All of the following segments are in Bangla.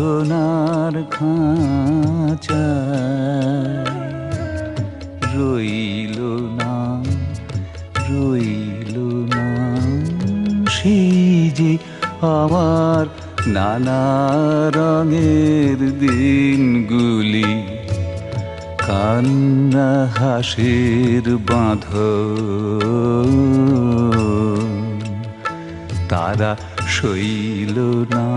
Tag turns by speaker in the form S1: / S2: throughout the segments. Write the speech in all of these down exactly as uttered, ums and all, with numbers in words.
S1: সোনার খাঁচায় রইল না, রইল না সেই যে আমার নানা রঙের দিনগুলি, কান্না হাসির বাঁধন। তারা সইল না,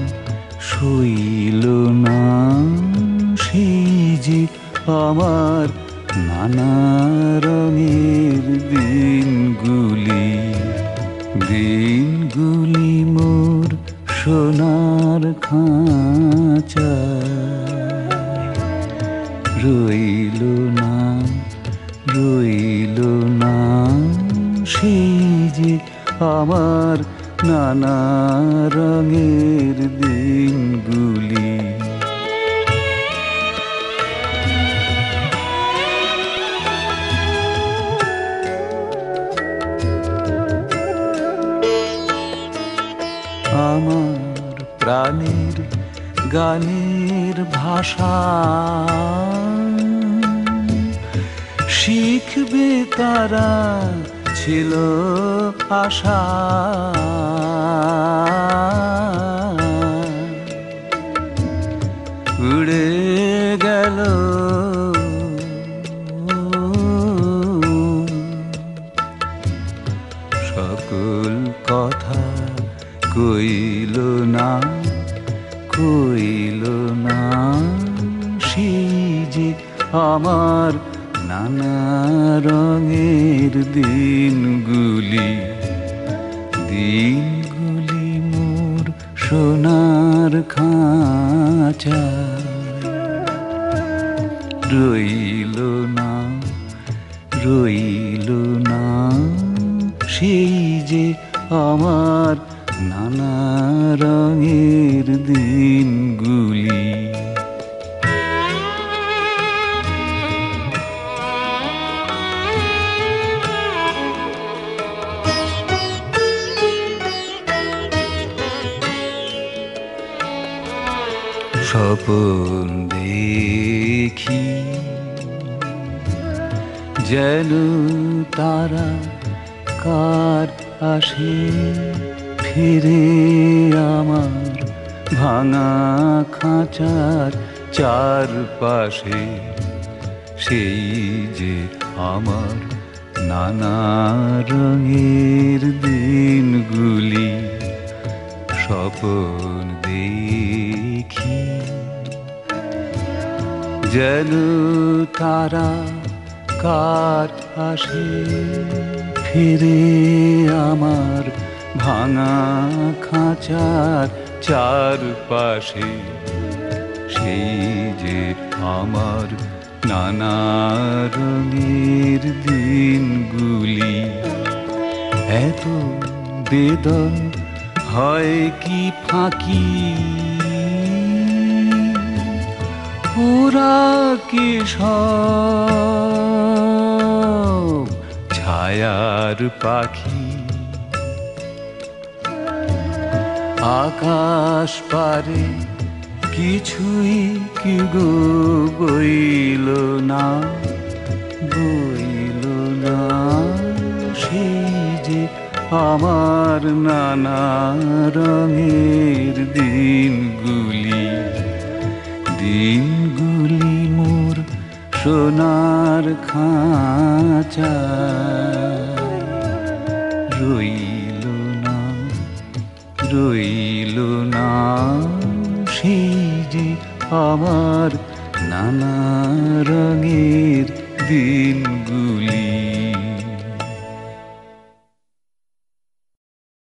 S1: সইল না সেই যে আমার নানা রঙের দিনগুলি, দিনগুলি মোর সোনার খাঁচায় রইল না, রইল না সেই যে আমার নানা রঙের দিনগুলি। আমার প্রাণের গানের ভাষা শিখবে তারা ছিল আশা, উড়ে গেল সকল কথা, কইল না, কইল না সেই যে আমার নানা রঙের দিনগুলি, দিনগুলি মোর সোনার খাঁচায় রইল না, রইল না সেই যে আমার নানা রঙের দিনগুলি। স্বপন দেখি যেন তারা কার আসে ফিরে আমার ভাঙা খাঁচার চারপাশে, সেই যে আমার নানা রঙের দিনগুলি। স্বপন দেখি যেন তারা কার আসে ফিরে আমার ভাঙা খাঁচার চারপাশে, সেই যে আমার নানা রঙের দিনগুলি। এত বেদন হয় কি ফাঁকি, ওরা কি সব ছায়ার পাখি, আকাশ পারে কিছুই কি গো বইল না, বইল না সেই যে আমার নানা রঙের দিনগুলি, দিনগুলি মোর সোনার খাঁচায় রইল না, রইল না সেই যে আমার নানা রঙের দিনগুলি।